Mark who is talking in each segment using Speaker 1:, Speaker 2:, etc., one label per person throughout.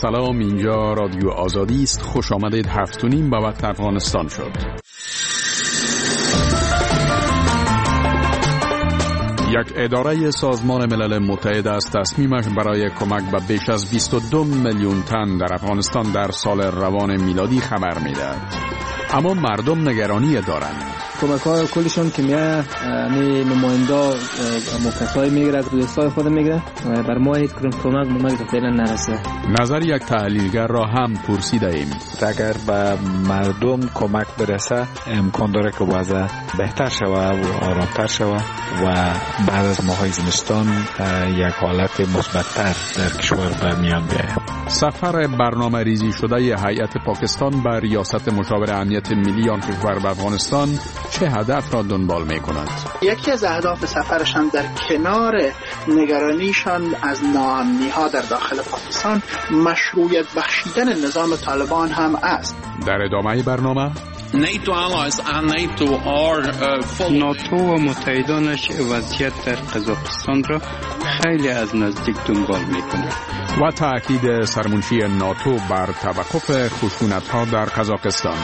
Speaker 1: سلام، اینجا رادیو آزادی است. خوش آمدید. 7:30 به وقت افغانستان شد. یک اداره سازمان ملل متحد از تصمیمش برای کمک به بیش از 22 میلیون تن در افغانستان در سال روان میلادی خبر می‌دهد. اما مردم نگرانی دارند.
Speaker 2: کمک‌ها کلشون که نماینده کسایی میگیره از دوستای خود میگیره و بر ما هیچ کمک فعلا نرسه.
Speaker 1: نظر یک تحلیلگر را هم پرسیده ایم.
Speaker 3: اگر به مردم کمک برسه امکان داره که وضع بهتر شود و آرامتر شود و بعد از ماهای زمستان یک حالت مثبت‌تر در کشور به میان بیاید.
Speaker 1: سفر برنامه ریزی شده هیئت پاکستان به ریاست مشاور امنیت ملی آن کشور به افغانستان چه هدف را دنبال می کند؟
Speaker 4: یکی از اهداف سفرشان در کنار نگرانیشان از ناامنی‌ها در داخل پاکستان مشروعیت بخشیدن نظام طالبان هم است.
Speaker 1: در ادامه برنامه
Speaker 5: ناتو و متحدانش وضعیت در قزاقستان را خیلی از نزدیک دنبال می‌کنند
Speaker 1: و تأکید سرمنشی ناتو بر توقف خشونت‌ها در قزاقستان.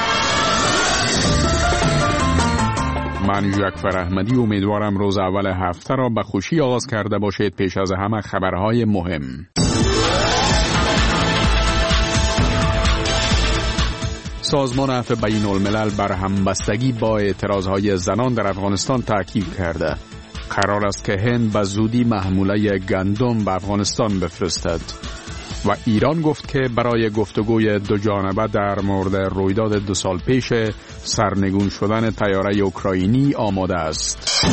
Speaker 1: من یکفر احمدی امیدوارم روز اول هفته را به خوشی آغاز کرده باشید. پیش از همه خبرهای مهم. سازمان عفو بین الملل بر همبستگی با اعتراضهای زنان در افغانستان تاکید کرده. قرار است که هند به زودی محموله گندم به افغانستان بفرستد. و ایران گفت که برای گفتگوی دو جانبه در مورد رویداد 2 سال پیش سرنگون شدن طیاره اوکراینی آماده است.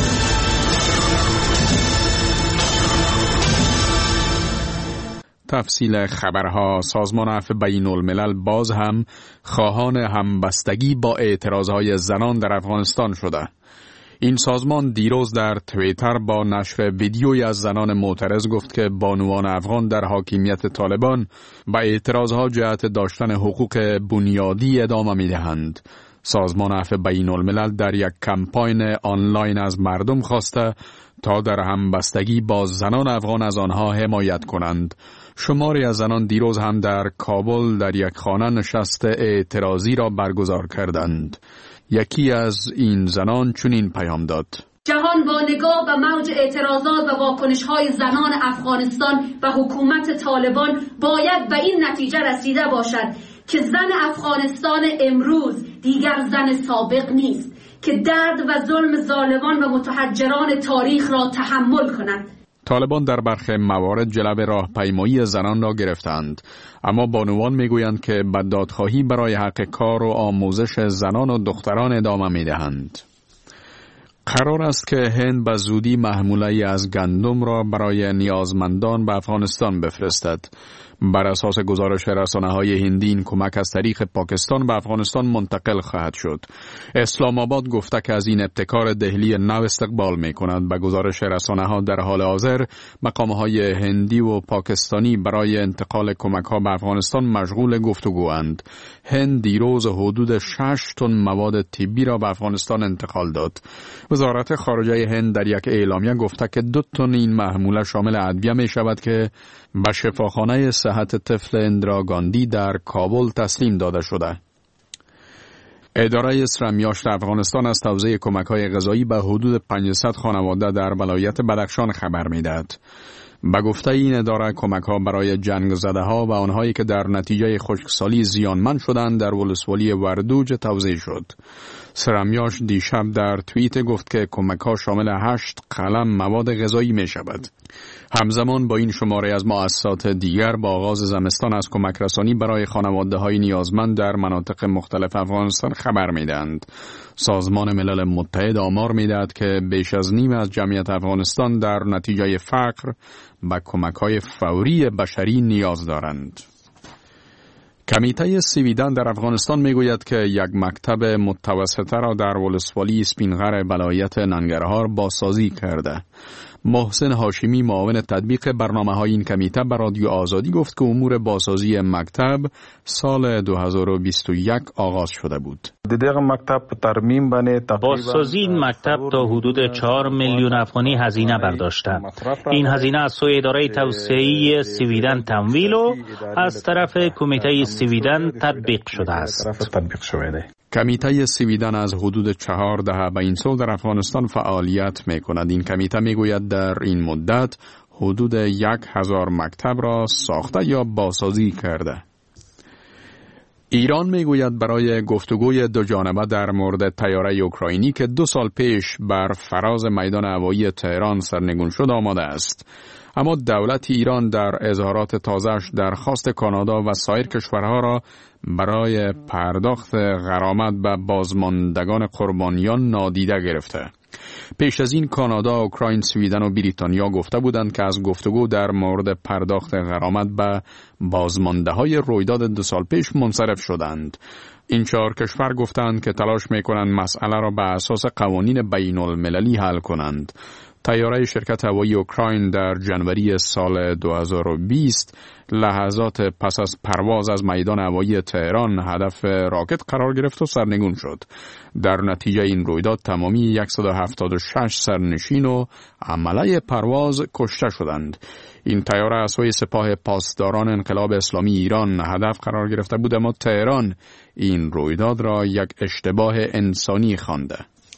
Speaker 1: تفصیل خبرها. سازمان عفو بین الملل باز هم خواهان همبستگی با اعتراضهای زنان در افغانستان شده. این سازمان دیروز در توییتر با نشر ویدیویی از زنان معترض گفت که بانوان افغان در حاکمیت طالبان به اعتراضها جهت داشتن حقوق بنیادی ادامه می‌دهند. سازمان عفو بین الملل در یک کمپاین آنلاین از مردم خواسته تا در همبستگی با زنان افغان از آنها حمایت کنند. شماری از زنان دیروز هم در کابل در یک خانه نشست اعتراضی را برگزار کردند. یکی از این زنان چنین پیام داد:
Speaker 6: جهان با نگاه به موج اعتراضات و واکنش‌های زنان افغانستان و حکومت طالبان باید به این نتیجه رسیده باشد که زن افغانستان امروز دیگر زن سابق نیست که درد و ظلم ظالمان و متحجران تاریخ را تحمل کند.
Speaker 1: طالبان در برخی موارد جلب راهپیمایی زنان را گرفتند، اما بانوان میگویند که به دادخواهی برای حق کار و آموزش زنان و دختران ادامه میدهند. قرار است که هند به زودی محموله از گندم را برای نیازمندان به افغانستان بفرستد. بر اساس گزارش رسانه‌های هندی این کمک از طریق پاکستان به افغانستان منتقل خواهد شد. اسلام آباد گفته که از این ابتکار دهلی نو استقبال می‌کند. به گزارش رسانه‌ها در حال حاضر مقام‌های هندی و پاکستانی برای انتقال کمک‌ها به افغانستان مشغول گفتگواند. هند دیروز حدود 6 تن مواد طبی را به افغانستان انتقال داد. وزارت خارجه هند در یک اعلامیه گفته که 2 تن این محموله شامل ادویه می‌شود که به شفاخانه صحت طفل اندرا گاندی در کابل تسلیم داده شده. اداره اسرمیاشت افغانستان از توزیع کمک‌های غذایی به حدود 500 خانواده در ولایت بدخشان خبر می‌دهد. به گفته این اداره کمک‌ها برای جنگ زده‌ها و آنهایی که در نتیجه خشکسالی زیانمند شدند در ولسوالی وردوج توزیع شد. سرمیاش دیشب در توییت گفت که کمک‌ها شامل 8 قلم مواد غذایی می‌شود. همزمان با این شماره از مؤسسات دیگر با آغاز زمستان از کمک رسانی برای خانواده‌های نیازمند در مناطق مختلف افغانستان خبر می‌دهند. سازمان ملل متحد آمار می‌دهد که بیش از نیم از جمعیت افغانستان در نتیجه فقر به کمک‌های فوری بشری نیاز دارند. کمیته سویدن در افغانستان میگوید که یک مکتب متوسطه را در ولسوالی سپینغر ولایت ننگرهار بازسازی کرده. محسن هاشمی معاون تطبیق برنامه‌های این کمیته به رادیو آزادی گفت که امور بازسازی مکتب سال 2021 آغاز شده بود.
Speaker 7: بازسازی این مکتب تا حدود 4 میلیون افغانی هزینه برداشته. این هزینه از سوی اداره توسعه سویدن تمویل و از طرف کمیته سویدن تطبیق شده است.
Speaker 1: کمیته سویدن از حدود 4 دهه به این سو در افغانستان فعالیت می کند. این کمیته می گوید در این مدت حدود 1000 مکتب را ساخته یا بازسازی کرده. ایران می گوید برای گفتگوی دو جانبه در مورد طیاره اوکراینی که 2 سال پیش بر فراز میدان هوایی تهران سرنگون شد آماده است. اما دولت ایران در اظهارات تازه‌اش درخواست کانادا و سایر کشورها را برای پرداخت غرامت به بازماندگان قربانیان نادیده گرفته. پیش از این کانادا، اوکراین، سویدن و بریتانیا گفته بودند که از گفتگو در مورد پرداخت غرامت به بازمانده‌های رویداد 2 سال پیش منصرف شدند. این 4 کشور گفتند که تلاش می‌کنند مسئله را به اساس قوانین بین‌المللی حل کنند. طیاره شرکت هوایی اوکراین در جنوری سال 2020 لحظات پس از پرواز از میدان هوایی تهران هدف راکت قرار گرفت و سرنگون شد. در نتیجه این رویداد تمامی 176 سرنشین و عمله پرواز کشته شدند. این طیاره از سوی سپاه پاسداران انقلاب اسلامی ایران هدف قرار گرفته بود، اما تهران این رویداد را یک اشتباه انسانی خوانده.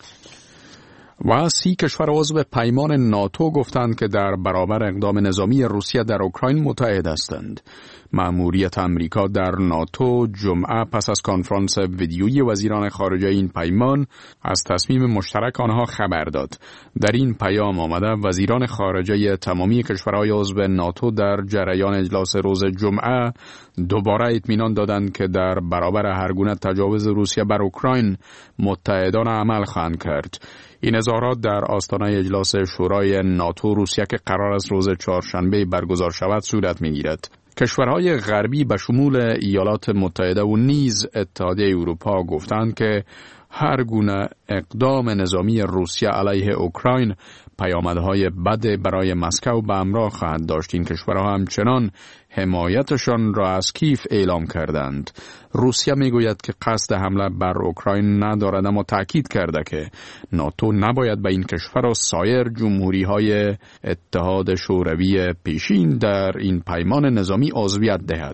Speaker 1: و 30 کشور عضو پیمان ناتو گفتند که در برابر اقدام نظامی روسیه در اوکراین متحد هستند. مأموریت امریکا در ناتو جمعه پس از کنفرانس ویدیویی وزیران خارجه این پیمان از تصمیم مشترک آنها خبر داد. در این پیام آمده وزیران خارجه تمامی کشورهای عضو ناتو در جریان اجلاس روز جمعه دوباره اطمینان دادند که در برابر هر گونه تجاوز روسیه بر اوکراین متحدانه عمل خواهند کرد. این اظهارات در آستانه اجلاس شورای ناتو روسیه که قرار است روز چهارشنبه برگزار شود صورت می‌گیرد. کشورهای غربی به شمول ایالات متحده و نیز اتحادیه اروپا گفتند که هر گونه اقدام نظامی روسیه علیه اوکراین پیامدهای بد برای مسکو به همراه خواهد داشت. این کشورها همچنان حمایتشان را از کیف اعلام کردند. روسیه میگوید که قصد حمله بر اوکراین ندارد، اما تاکید کرده که ناتو نباید به این کشور و سایر جمهوری‌های اتحاد شوروی پیشین در این پیمان نظامی عضویت دهد.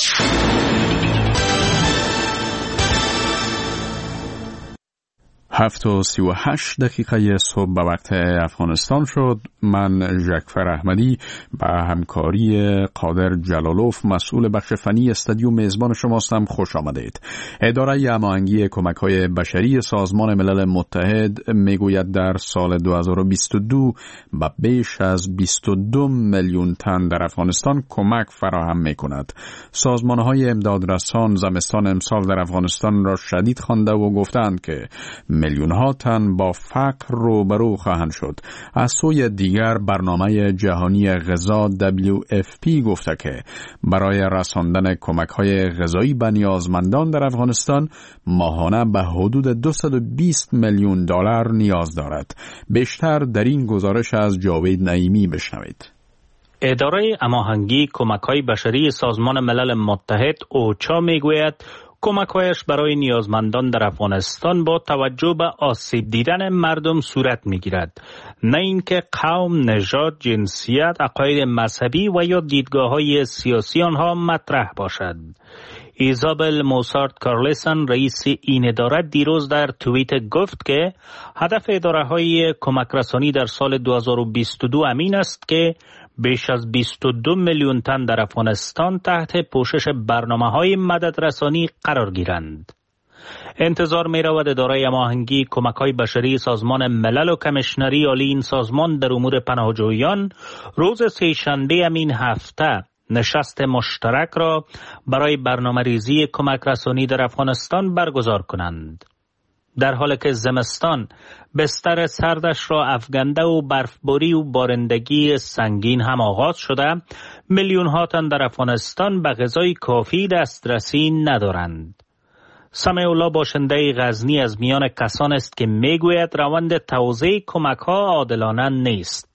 Speaker 1: 7:38 صبح به وقت افغانستان شد. من ژکفر احمدی به همکاری قادر جلالوف مسئول بخش فنی استودیو میزبان شما هستم. خوش آمدید. اداره هماهنگی کمک‌های بشری سازمان ملل متحد میگوید در سال 2022 به بیش از 22 میلیون تن در افغانستان کمک فراهم می‌کند. سازمان‌های امدادرسان زمستان امسال در افغانستان را شدید خوانده و گفتند که میلیون ها تن با فقر روبرو خواهند شد. از سوی دیگر برنامه جهانی غذا WFP گفته که برای رساندن کمک‌های غذایی به نیازمندان در افغانستان ماهانه به حدود 220 میلیون دلار نیاز دارد. بیشتر در این گزارش از جاوید نعیمی بشنوید.
Speaker 7: اداره هماهنگی کمک‌های بشری سازمان ملل متحد اوچا میگوید کمک‌هایش برای نیازمندان در افغانستان با توجه به آسیب دیدن مردم صورت می‌گیرد، نه اینکه قوم، نژاد، جنسیت، عقاید مذهبی و یا دیدگاه‌های سیاسی آنها مطرح باشد. ایزابل موسارت کارلسن رئیس این اداره دیروز در توییت گفت که هدف اداره‌های کمک رسانی در سال 2022 امین است که بیش از 22 میلیون تن در افغانستان تحت پوشش برنامه‌های مددرسانی قرار گیرند. انتظار می‌رود اداره هماهنگی کمک‌های بشری سازمان ملل و کمیشنری عالی این سازمان در امور پناهجویان روز سه‌شنبه این هفته نشست مشترک را برای برنامه‌ریزی کمک رسانی در افغانستان برگزار کنند. در حالی که زمستان بستر سردش را افکنده و برفباری و بارندگی سنگین هم آغاز شده، میلیون ها تن در افغانستان به غذای کافی دسترسی ندارند. سمیع الله باشنده غزنی از میان کسان است که میگوید روند توزیع کمک ها عادلانه نیست.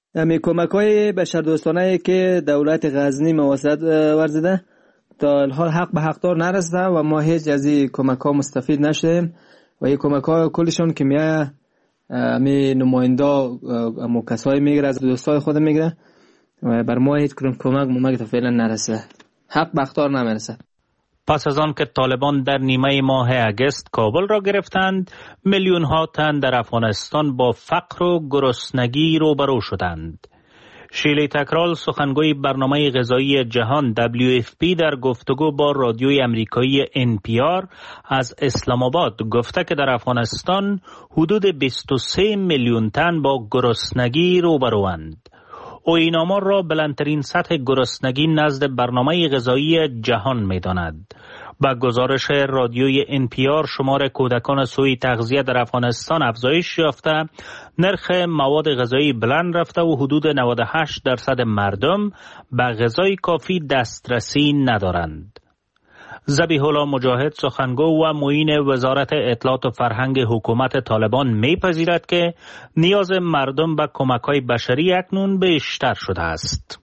Speaker 2: همین کمک‌های بشردوستانه‌ای که دولت غزنی مواسط ورزیده تا الحال حق به حقدار نرسیده و ما هیچ از این کمک‌ها مستفید نشدیم و این کمک‌ها کلشون که میاد می نماینده کسایی میگیره از دوستای خود میگیره و بر ما هیچ کمک تا فعلا نرسه، حق به حقدار نمیرسه.
Speaker 7: پس از آن که طالبان در نیمه ماه اگست کابل را گرفتند، میلیون ها تن در افغانستان با فقر و گرسنگی روبرو شدند. شیلی تکرال سخنگوی برنامه غذایی جهان WFP در گفتگو با رادیوی امریکایی NPR از اسلام آباد گفته که در افغانستان حدود 23 میلیون تن با گرسنگی روبروند. او این آمار را بلندترین سطح گرسنگی نزد برنامه غذایی جهان می‌داند. با گزارش رادیوی NPR شمار کودکان سوی تغذیه در افغانستان افزایش یافته، نرخ مواد غذایی بلند رفته و حدود 98% مردم به غذای کافی دسترسی ندارند. ذبیح الله مجاهد سخنگو و معین وزارت اطلاعات و فرهنگ حکومت طالبان میپذیرد که نیاز مردم به کمک‌های بشری اکنون بیشتر شده است.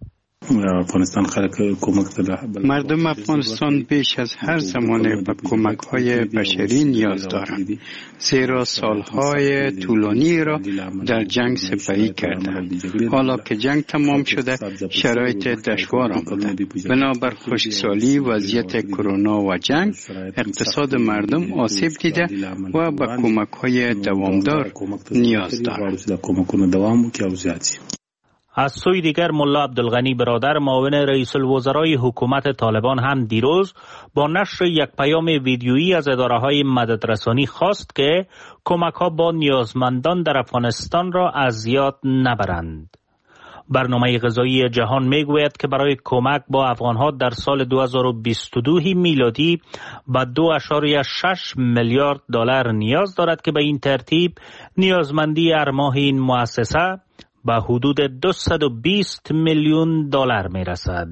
Speaker 5: مردم افغانستان بیش از هر زمانه به کمک‌های بشری نیاز دارند، زیرا سالهای طولانی را در جنگ سپری کردند. حالا که جنگ تمام شده، شرایط دشوار آمده. بنابر خشکسالی، وضعیت کرونا و جنگ، اقتصاد مردم آسیب دیده و به کمک‌های دوامدار نیاز دارند.
Speaker 7: از سوی دیگر ملا عبدالغنی برادر معاون رئیس الوزرای حکومت طالبان هم دیروز با نشر یک پیام ویدیویی از اداره‌های مددرسانی خواست که کمک‌ها با نیازمندان در افغانستان را از یاد نبرند. برنامه غذایی جهان میگوید که برای کمک با افغان‌ها در سال 2022 میلادی به 2.6 میلیارد دلار نیاز دارد که به این ترتیب نیازمندی هر ماه این مؤسسه به حدود 220 میلیون دلار می رسد.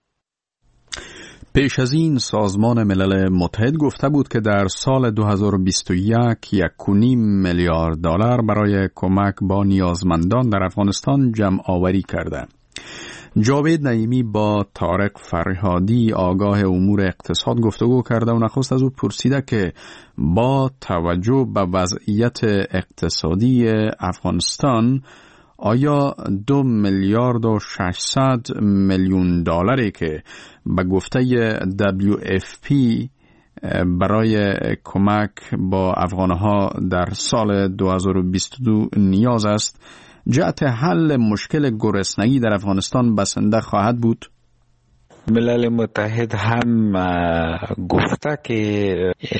Speaker 1: پیش از این سازمان ملل متحد گفته بود که در سال 2021 1.5 میلیارد دلار برای کمک با نیازمندان در افغانستان جمع آوری کرده. جاوید نعیمی با طارق فرهادی آگاه امور اقتصاد گفتگو کرده و نخست از او پرسیده که با توجه به وضعیت اقتصادی افغانستان آیا 2 میلیارد و 600 میلیون دلاری که به گفته WFP برای کمک با افغانها در سال 2022 نیاز است جهت حل مشکل گرسنگی در افغانستان بسنده خواهد بود؟
Speaker 3: ملل متحد هم گفته که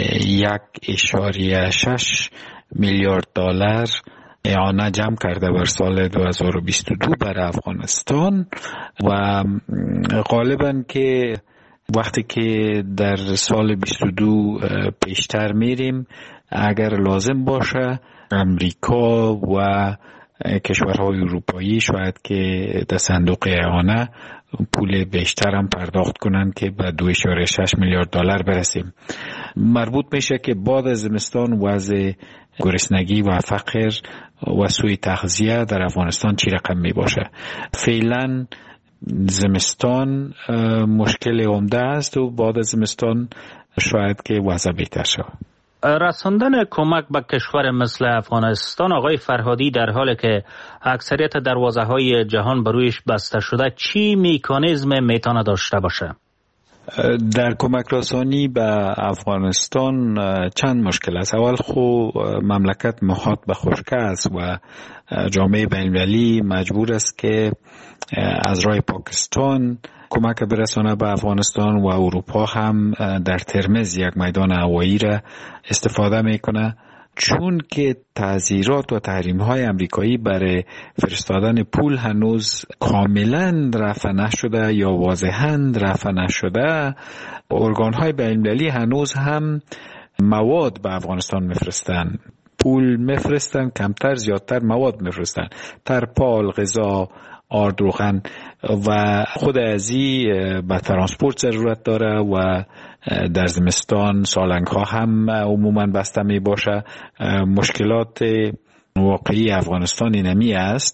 Speaker 3: 1.6 میلیارد دلار اعانه جمع کرده بر سال 2022 بر افغانستان و غالباً که وقتی که در سال 22 پیشتر میریم اگر لازم باشه امریکا و کشورهای اروپایی شاید که در صندوق اعانه پول بیشتر هم پرداخت کنند که به 2.6 میلیارد دلار برسیم. مربوط میشه که بعد از زمستان وضع گرسنگی و فقر و سوء تغذیه در افغانستان چی رقم می باشه. فعلا زمستان مشکل عمده است و بعد از زمستان شاید که وضع بهتر شود.
Speaker 7: رساندن کمک به کشور مثل افغانستان آقای فرهادی در حالی که اکثریت دروازه‌های جهان بر رویش بسته شده چی مکانیزم میتونه داشته باشه؟
Speaker 3: در کمک رسانی به افغانستان چند مشکل است. اول خو مملکت محاط به خشکی است و جامعه بین‌المللی مجبور است که از راه پاکستان کمک برسانه به افغانستان و اروپا هم در ترمز یک میدان هوایی را استفاده میکنه، چون که تعزیرات و تحریم‌های امریکایی برای فرستادن پول هنوز کاملا رفع نشده یا واضحاً رفع نشده. ارگان‌های بین‌المللی هنوز هم مواد به افغانستان میفرستن، پول میفرستن، کمتر زیادتر مواد میفرستن، ترپال، غذا، آرد روغن و خود ازی به ترانسپورت ضرورت داره و در زمستان سالنگ ها هم عموما بسته می باشه. مشکلات واقعی افغانستان اینمی است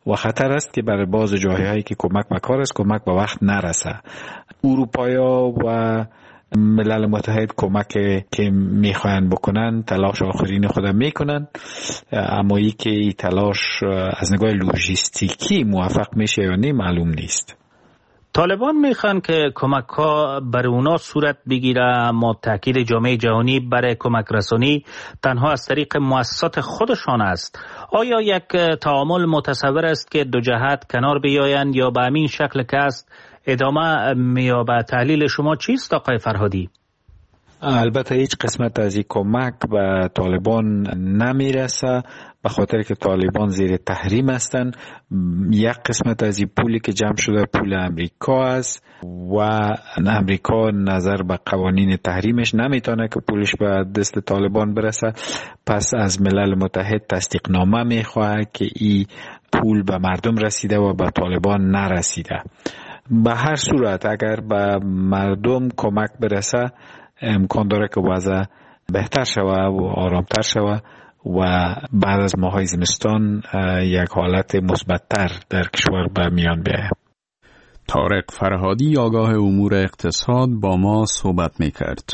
Speaker 3: و خطر است که برای باز جاهایی که کمک مکار است کمک به وقت نرسه. اروپایا و ملل متحد کمک که میخواین بکنن تلاش آخرین خود میکنن، اما ای که ای تلاش از نگاه لوجستیکی موفق میشه یا نه معلوم نیست.
Speaker 7: طالبان میخوان که کمک ها بر اونا صورت بگیره، اما تاکید جامعه جهانی برای کمک رسانی تنها از طریق مؤسسات خودشان است. آیا یک تعامل متصور است که دو جهت کنار بیایند یا به همین شکل که است ادامه میابه؟ تحلیل شما چیست آقای فرهادی؟
Speaker 3: البته هیچ قسمت از این کمک به طالبان نمیرسه، به خاطر که طالبان زیر تحریم هستن. یک قسمت از این پولی که جمع شده پول امریکا است و امریکا نظر به قوانین تحریمش نمیتونه که پولش به دست طالبان برسه، پس از ملل متحد تصدیق نامه میخواه که این پول به مردم رسیده و به طالبان نرسیده. به هر صورت اگر به مردم کمک برسه امکان داره که وضع بهتر شود و آرامتر شود و بعد از ماهای زمستان یک حالت مثبت‌تر در کشور به میان بیاید.
Speaker 1: طارق فرهادی آگاه امور اقتصاد با ما صحبت می‌کرد.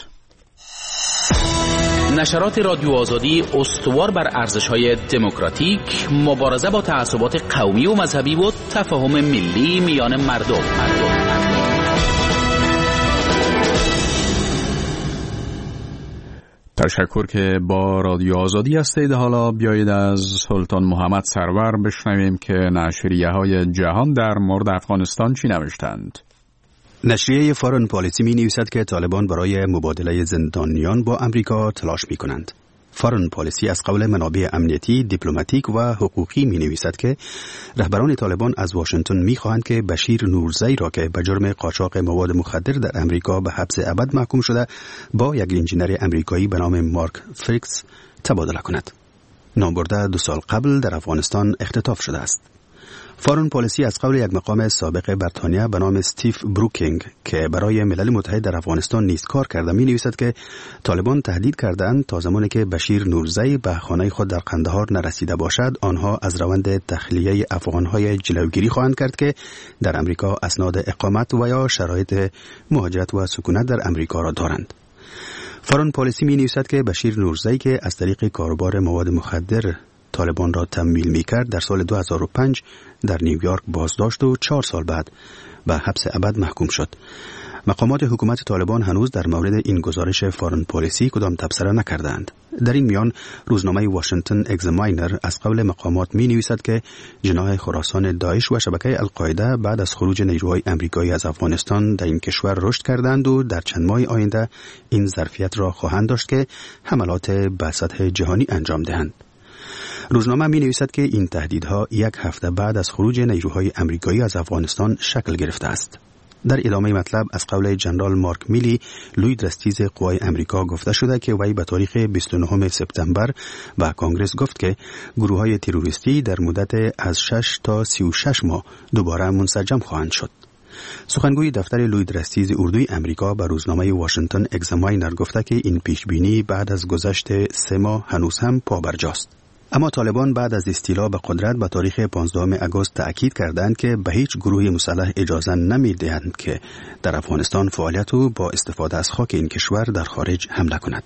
Speaker 8: نشرات رادیو آزادی استوار بر ارزش‌های دموکراتیک، مبارزه با تعصبات قومی و مذهبی و تفاهم ملی میان مردم.
Speaker 1: تشکر که با رادیو آزادی هستید. حالا بیایید از سلطان محمد سرور بشنویم که نشریه‌های جهان در مورد افغانستان چی نوشتند.
Speaker 9: نشریه فارن پالیسی می نویسد که طالبان برای مبادله زندانیان با امریکا تلاش می کنند. فارن پالیسی از قول منابع امنیتی، دیپلماتیک و حقوقی می نویسد که رهبران طالبان از واشنگتن می خواهند که بشیر نورزی را که به جرم قاچاق مواد مخدر در امریکا به حبس ابد محکوم شده با یک انجینر امریکایی به نام مارک فریکس تبادله کند. نامبرده 2 سال قبل در افغانستان اختطاف شده است. فارن پالیسی از قول یک مقام سابق بریتانیا به نام استیف بروکینگ که برای ملل متحد در افغانستان نیز کار کرده می نویسد که طالبان تهدید کردند تا زمانی که بشیر نورزی به خانه خود در قندهار نرسیده باشد آنها از روند تخلیه افغانهای جلوگیری خواهند کرد که در امریکا اسناد اقامت و یا شرایط مهاجرت و سکونت در امریکا را دارند. فارن پالیسی می نویسد که بشیر نورزی که از طریق کاروبار مواد مخدر طالبان را تمویل می‌کرد در سال 2005 در نیویورک بازداشت و 4 سال بعد به حبس ابد محکوم شد. مقامات حکومت طالبان هنوز در مورد این گزارش فارن پالیسی کدام تبصره نکردند. در این میان روزنامه واشنگتن اگزاماینر از قول مقامات می‌نویسد که جناح خراسان داعش و شبکه القاعده بعد از خروج نیروهای آمریکایی از افغانستان در این کشور رشد کردند و در چند ماه آینده این ظرفیت را خواهند داشت که حملات به سطح جهانی انجام دهند. روزنامه می نویسد که این تهدیدها 1 هفته بعد از خروج نیروهای امریکایی از افغانستان شکل گرفته است. در ادامه مطلب از قول جنرال مارک میلی، لوی درستیز قوای امریکا گفته شده که وی به تاریخ 29 سپتامبر به کانگرس گفت که گروه‌های تروریستی در مدت از 6 تا 36 ماه دوباره منسجم خواهند شد. سخنگوی دفتر لوی درستیز اردوی امریکا به روزنامه واشنگتن اگزاماینر گفته که این پیشبینی بعد از گذشت 3 ماه هنوز هم پابرجاست. اما طالبان بعد از استیلا به قدرت به تاریخ 15 آگوست تأکید کردند که به هیچ گروه مسلح اجازه نمی‌دهند که در افغانستان فعالیت و با استفاده از خاک این کشور در خارج حمله کند.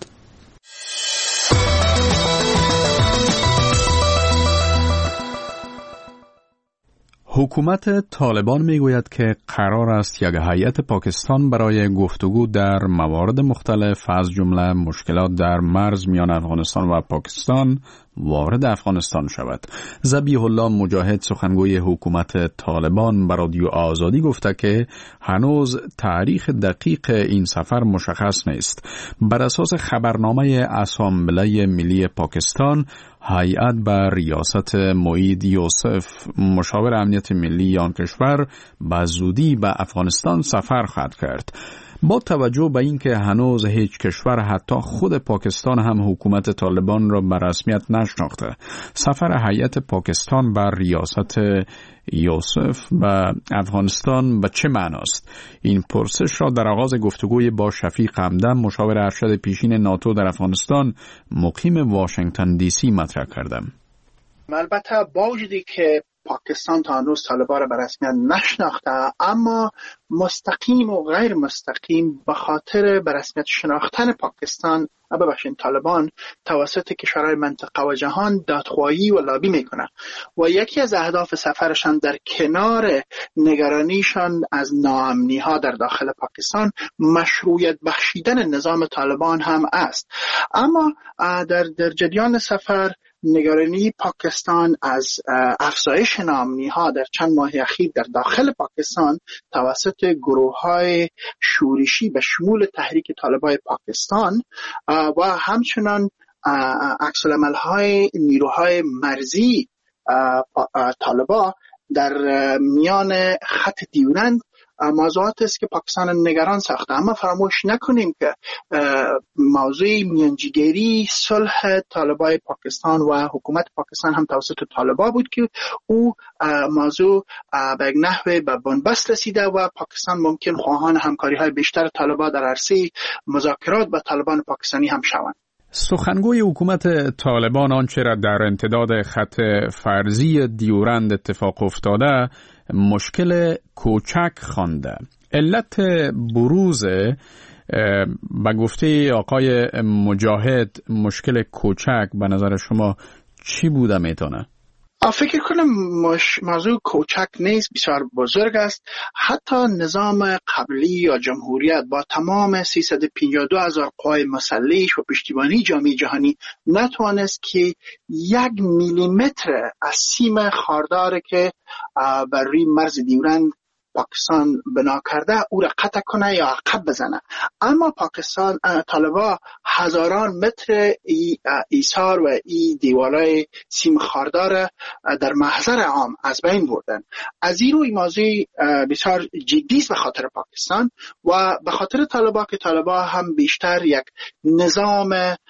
Speaker 1: حکومت طالبان میگوید که قرار است یک هیئت پاکستان برای گفتگو در موارد مختلف از جمله مشکلات در مرز میان افغانستان و پاکستان وارد افغانستان شود. ذبیح الله مجاهد سخنگوی حکومت طالبان به رادیو آزادی گفته که هنوز تاریخ دقیق این سفر مشخص نیست. بر اساس خبرنامه اسامبله ملی پاکستان، هیئت به ریاست معید یوسف مشاور امنیت ملی آن کشور به زودی به افغانستان سفر خواهد کرد. با توجه به اینکه هنوز هیچ کشور حتی خود پاکستان هم حکومت طالبان را به رسمیت نشناخته، سفر هیئت پاکستان بر ریاست یوسف به افغانستان به چه معناست؟ این پرسش را در آغاز گفتگوی با شفیق همدم مشاور ارشد پیشین ناتو در افغانستان مقیم واشنگتن دی سی مطرح کردم.
Speaker 4: البته با وجودی که پاکستان تا هنوز طالبان را به رسمیت نشناخته، اما مستقیم و غیر مستقیم به خاطر به رسمیت شناختن پاکستان طالبان توسط کشورهای منطقه و جهان دادخواهی و لابی میکنه و یکی از اهداف سفرشان در کنار نگرانیشان از ناامنی ها در داخل پاکستان مشروعیت بخشیدن نظام طالبان هم است. اما در جریان سفر نگرانی پاکستان از افزایش ناامنی ها در چند ماه اخیر در داخل پاکستان توسط گروه های شورشی به شمول تحریک طالبان پاکستان و همچنان عکس العمل های نیروهای مرزی طالبان در میان خط دیورند موضوعات است که پاکستان نگران ساخته. اما فراموش نکنیم که موضوع میانجیگری صلح طالبان پاکستان و حکومت پاکستان هم توسط طالبان بود که او موضوع به یک نحوه به بنبست رسیده و پاکستان ممکن خواهان همکاری های بیشتر طالبان در عرصه مذاکرات با طالبان پاکستانی هم شوند.
Speaker 1: سخنگوی حکومت طالبان آنچه را در امتداد خط فرضی دیورند اتفاق افتاده مشکل کوچک خوانده. علت بروز به گفته آقای مجاهد مشکل کوچک به نظر شما چی بوده میتونه؟
Speaker 4: فکر کنم موضوع کوچک نیست، بسیار بزرگ است. حتی نظام قبلی یا جمهوریت با تمام 352,000 قوای مسلح و پشتیبانی جامعه جهانی نتوانست که 1 میلیمتر از سیم خاردار که بر روی مرز دیورند پاکستان بنا کرده او را قطع کنه یا عقب بزنه. اما پاکستان طالبان هزاران متر ایثار و دیوارای سیم خاردار در محضر عام از بین بردن. از این روی موضوع بسیار جدی است به خاطر پاکستان و به خاطر طالبان که طالبان هم بیشتر یک نظام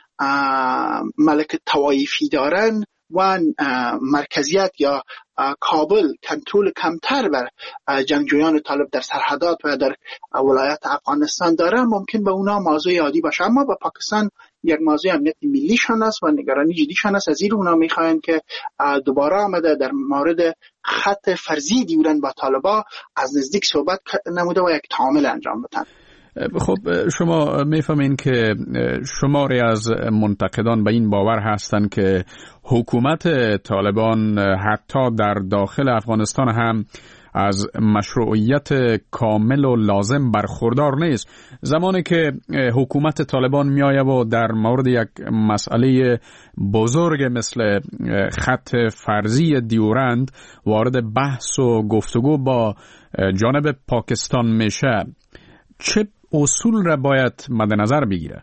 Speaker 4: ملک طوایفی دارن و مرکزیت یا کابل کنترل کمتر بر جنگجویان طالب در سرحدات و در ولایت افغانستان داره، ممکن به اونا موضوع عادی باشه. اما به پاکستان یک موضوع امنیت ملیشان است و نگرانی جدیشان است. از این اونا میخواین که دوباره آمده در مورد خط فرضی دیورند با طالبان از نزدیک صحبت نموده و یک تعامل انجام بدن.
Speaker 1: خب شما میفهمین که شماری از منتقدان به این باور هستند که حکومت طالبان حتی در داخل افغانستان هم از مشروعیت کامل و لازم برخوردار نیست. زمانی که حکومت طالبان میآید و در مورد یک مسئله بزرگ مثل خط فرضی دیورند وارد بحث و گفتگو با جانب پاکستان میشه، چه اصول را باید مد نظر بگیره؟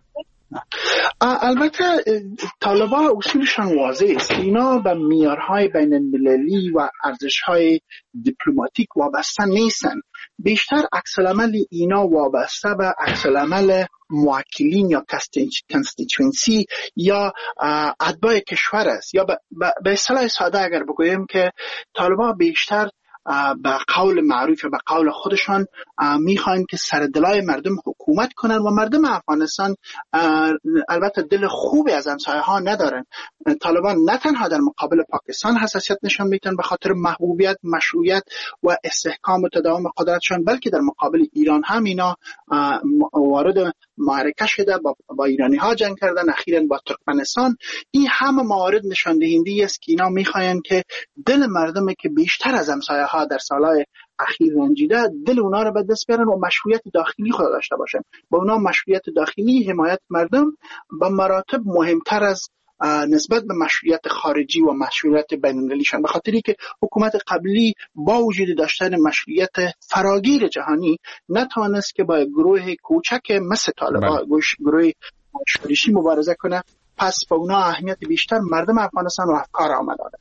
Speaker 4: البته طالبان اصولشان واضح است. اینا به معیارهای بین المللی و ارزشهای دیپلماتیک وابسته نیستن. بیشتر عکس العمل اینا وابسته به عکس العمل موکلین یا کانستیتوئنسی یا اتباع کشور است. یا به اصطلاح ساده اگر بگویم که طالبان بیشتر به قول معروف و به قول خودشان میخواین که سر دلای مردم حکومت کنن و مردم افغانستان البته دل خوبی از همسایه ها ندارن. طالبان نه تنها در مقابل پاکستان حساسیت نشان میدن به خاطر محبوبیت، مشروعیت و استحکام و تداوم قدرتشان، بلکه در مقابل ایران هم اینا وارد معرکه شده، با ایرانی ها جنگ کردن، اخیراً با ترکمنستان. این همه موارد نشان دهنده است که اینا میخواین که دل مردم که بیشتر از همسایه ها در سالهای اخیر رنجیده، دل اونا رو به دست بیارن و مشروعیت داخلی خود داشته باشن. با اونا مشروعیت داخلی، حمایت مردم به مراتب مهمتر از نسبت به مشروعیت خارجی و مشروعیت بین‌المللیشان، به خاطری که حکومت قبلی با وجود داشتن مشروعیت فراگیر جهانی نتوانست که با گروه کوچک مثل طالبان، گروه شورشی مبارزه کنه. پس به اونا اهمیت بیشتر مردم افغانستان و افکار آمد داده.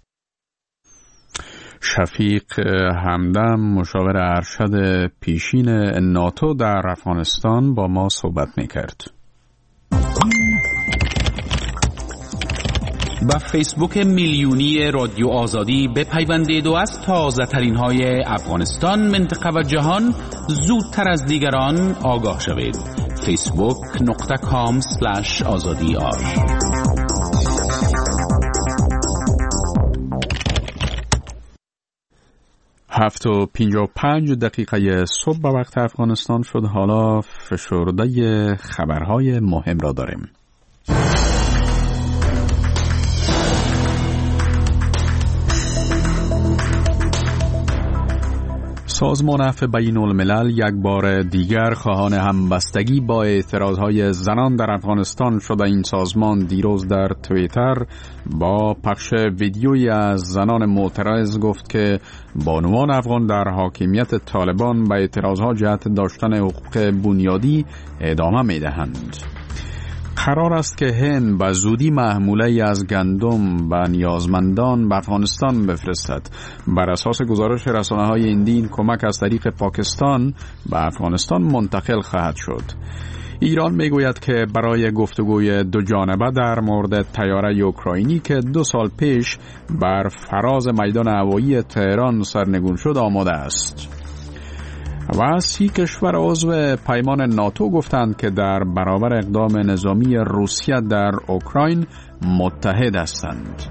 Speaker 1: شفیق همدم، مشاور ارشد پیشین ناتو در افغانستان، با ما صحبت می‌کرد.
Speaker 8: با فیسبوک میلیونی رادیو آزادی بپیوندید و از تازه ترین های افغانستان، منطقه و جهان زودتر از دیگران آگاه شوید. facebook.com/azadi.
Speaker 1: 7:55 صبح به وقت افغانستان شد. حالا فشرده خبرهای مهم را داریم. سازمان عفو بین الملل یک بار دیگر خواهان همبستگی با اعتراضهای زنان در افغانستان شده. این سازمان دیروز در توییتر با پخش ویدیویی از زنان معترض گفت که بانوان افغان در حاکمیت طالبان به اعتراضها جهت داشتن حقوق بنیادی ادامه می‌دهند. قرار است که هند به زودی محموله از گندم و نیازمندان به افغانستان بفرستد. بر اساس گزارش رسانه‌های هندی این کمک از طریق پاکستان به افغانستان منتقل خواهد شد. ایران میگوید که برای گفتگوی دو جانبه در مورد طیاره اوکراینی که 2 سال پیش بر فراز میدان هوایی تهران سرنگون شد آماده است. و 30 کشور عضو پیمان ناتو گفتند که در برابر اقدام نظامی روسیه در اوکراین متحد هستند.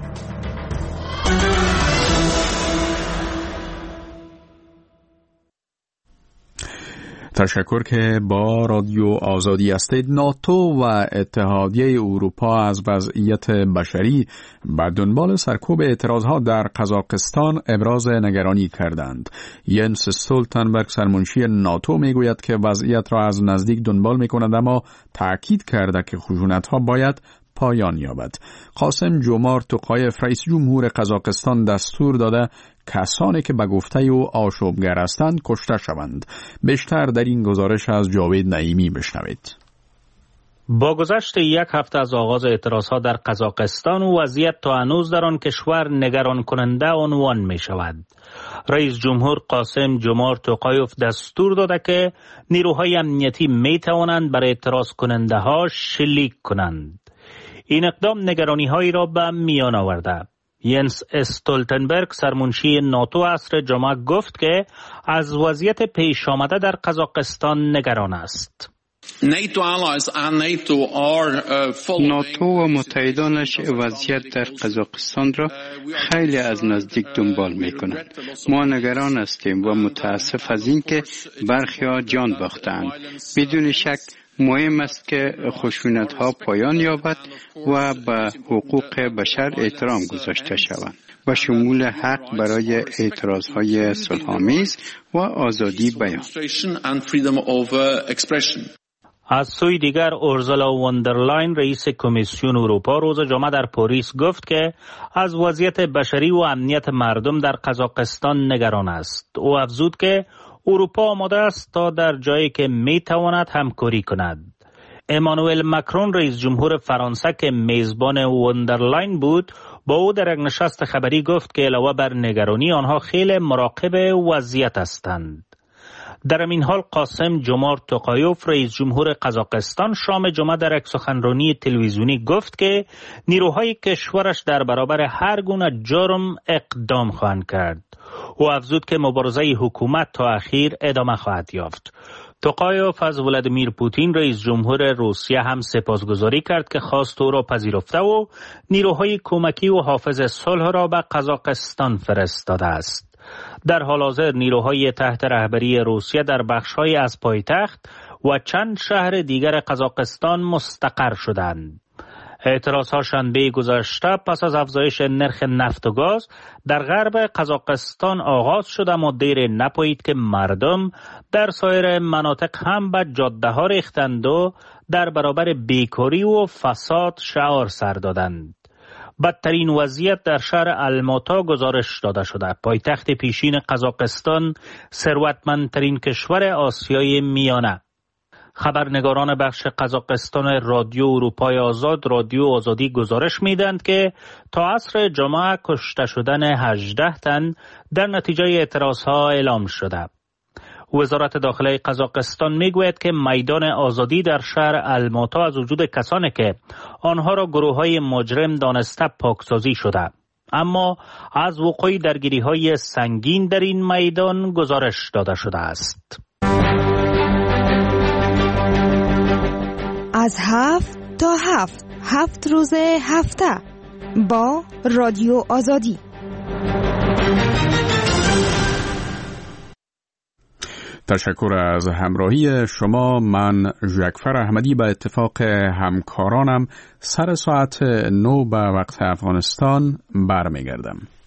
Speaker 1: تشکر که با رادیو آزادی هستید. ناتو و اتحادیه اروپا از وضعیت بشری به دنبال سرکوب اعتراضها در قزاقستان ابراز نگرانی کردند. ینس استولتنبرگ سرمنشی ناتو میگوید که وضعیت را از نزدیک دنبال میکند، اما تأکید کرده که خشونت‌ها باید پایان یابد. قاسم جومارت توقایف رئیس جمهور قزاقستان دستور داده کسانی که به گفته او آشوبگر هستند کشته شوند. بیشتر در این گزارش از جاوید نعیمی بشنوید.
Speaker 7: با گذشت 1 هفته از آغاز اعتراضها در قزاقستان و وضعیت تا هنوز در آن کشور نگران کننده عنوان می شود. رئیس جمهور قاسم جومارت توقایف دستور داده که نیروهای امنیتی می توانند بر اعتراض کننده ها شلیک کنند. این اقدام نگرانی هایی را به میان آورده. ینس استولتنبرگ سرمنشی ناتو عصر جمعه گفت که از وضعیت پیش آمده در قزاقستان نگران است.
Speaker 5: ناتو و متحدانش وضعیت در قزاقستان را خیلی از نزدیک دنبال می کنند. ما نگران هستیم و متاسف از این که برخی ها جان باختند. بدون شک مهم است که خشونت‌ها پایان یابد و به حقوق بشر احترام گذاشته شود و شمول حق برای اعتراض‌های صلح‌آمیز و آزادی بیان.
Speaker 7: از سوی دیگر اورزولا وندرلاین رئیس کمیسیون اروپا روز جمعه در پاریس گفت که از وضعیت بشری و امنیت مردم در قزاقستان نگران است. او افزود که اروپا آماده است تا در جایی که می تواند همکاری کند. امانوئل مکرون رئیس جمهور فرانسه که میزبان وندرلاین بود با او در یک نشست خبری گفت که علاوه بر نگرانی آنها خیلی مراقب وضعیت هستند. در این حال قاسم جومارت توقایف رئیس جمهور قزاقستان شام جمعه در یک سخنرانی تلویزیونی گفت که نیروهای کشورش در برابر هر گونه جرم اقدام خواهند کرد. او افزود که مبارزه حکومت تا اخیر ادامه خواهد یافت. توقایف از ولادیمیر پوتین رئیس جمهور روسیه هم سپاسگزاری کرد که خواست او را پذیرفته و نیروهای کمکی و حافظ صلح را به قزاقستان فرستاده است. در حال حاضر نیروهای تحت رهبری روسیه در بخش‌های از پایتخت و چند شهر دیگر قزاقستان مستقر شدند. اعتراضها شنبه گذشته پس از افزایش نرخ نفت و گاز در غرب قزاقستان آغاز شد، اما دیر نپایید که مردم در سایر مناطق هم به جاده‌ها ریختند و در برابر بیکاری و فساد شعار سر دادند. بدترین وضعیت در شهر الماتا گزارش داده شده. پایتخت پیشین قزاقستان ثروتمندترین کشور آسیای میانه. خبرنگاران بخش قزاقستان رادیو اروپای آزاد رادیو آزادی گزارش میدند که تا عصر جمعه کشته شدن 18 تن در نتیجه اعتراضها اعلام شده. وزارت داخله قزاقستان میگوید که میدان آزادی در شهر الماتا از وجود کسانی که آنها را گروه‌های مجرم دانسته پاکسازی شده، اما از وقوع درگیری‌های سنگین در این میدان گزارش داده شده است.
Speaker 10: از 7 تا 7 روز هفته با رادیو آزادی.
Speaker 1: تشکر از همراهی شما. من ژکفر احمدی به اتفاق همکارانم سر ساعت 9 به وقت افغانستان برمیگردم.